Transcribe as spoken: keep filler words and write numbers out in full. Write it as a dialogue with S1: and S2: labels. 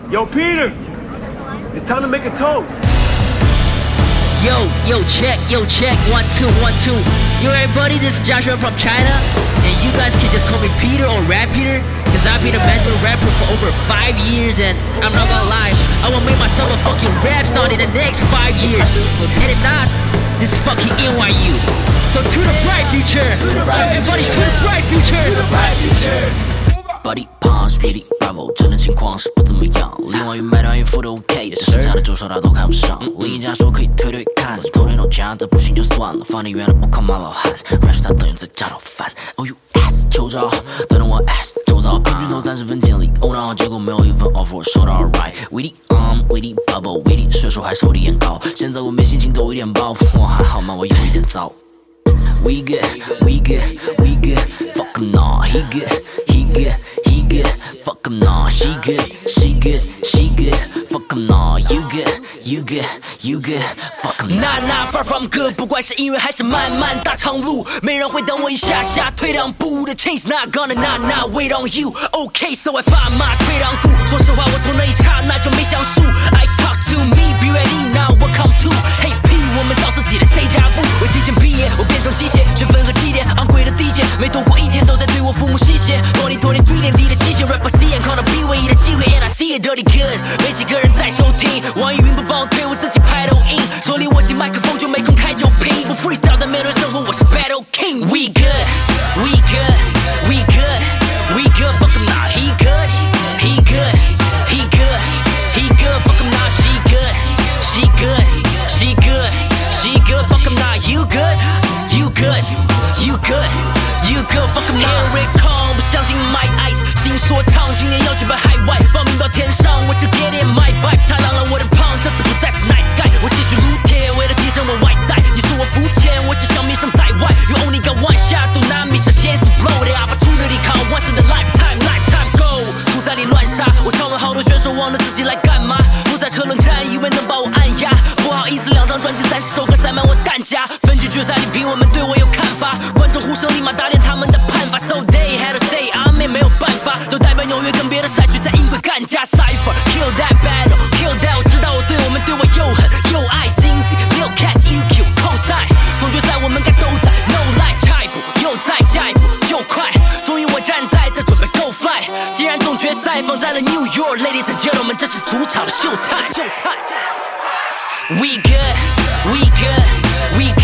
S1: Yo, Peter! It's time to make a toast.
S2: Yo, yo, check, yo, check, one, two, one, two. Yo, everybody, this is Joshua from China, and you guys can just call me Peter or Rap Peter, because I've been a mental rapper for over five years, and I'm not gonna lie, I will make myself a fucking rap star in the next five years. And if not, this is fucking N Y U. So to the bright future, everybody to the bright future.
S3: Body punch, really bravo， 真的情况是不怎么样。另外与买断与付都 OK， 只剩下的周少他都看不上。另一家说可以推推看，头天到家再不行就算了。放你远了，我靠马老汉，软是他等于在家讨饭。Oh you ass， 求招，等等我 ass， 周遭平均投三十分尽力，偶然好结果没有一份 offer， 我收到 alright。Weedy um weedy bubble weedy， 税收还收的眼高，现在我没心情都有点包袱，我还好吗？我有一点糟。We good, we good, we good. Fuck him nah, he good, he good, he good. Fuck him nah, she good, she good, she good. Fuck him nah, you good, you good, you good. Fuck him nah, nah, far from good. 不管是因为还是漫漫大长路，没人会等我一下下退两步的 change not gonna not not wait on you. Okay, so I find my 退两步。说实话，我从那一刹那就没想输。I talk to me, be ready now. Welcome to Hey P， 我们找自己的 deja vu。我提前毕业，我变成机械。学分和绩点，昂贵的地界，没度过一天都在对我父母吸血。多年多年对联底的机械 ，rapper C N 靠到 B 唯一的机会 ，and I see it dirty good。没几个人在收听，网易云不帮我推，我自己拍抖音。手里握紧麦克风就没空开酒瓶，不 freestyle 的面对生活，我是 battle king。We good, we good, we good, we good. Fuck him now, he good, he good, he good, he good. Fuck him now, she good, she good, she good, she good. Fuck him now, you good.You good, you good, you good. Fuck him now. Here it come， 不相信 my eyes。新说唱今年要举办海外，报名到天上，我就 get in my vibe。踏浪了我的胖，这次不再是 nice guy。我继续撸铁，为了提升我外在。你说我肤浅，我只想名声在外。You only got one shot， do not miss a chance to blow the opportunity come once in a lifetime, lifetime go。初赛里乱杀，我唱了好多选手忘了自己来干嘛。不在车轮战，以为能把我按压，不好意思，两张专辑三十首歌塞满我弹夹。分局决赛里评委们对我有看法，观众呼声立马打脸他们的判法。So they had to say I'm in， 没有办法，都代表纽约跟别的赛区在音轨干架。Cipher kill that battle kill that， 我知道我对我们对我又狠又爱。金 Z 六 Cash E Q cosign， 总决赛我们该都在 No lie， 下一步又在下一步就快，终于我站在这准备 Go fly。既然总决赛放在了 New York，Ladies and gentlemen， 这是主场的秀time。We good, we good, we good.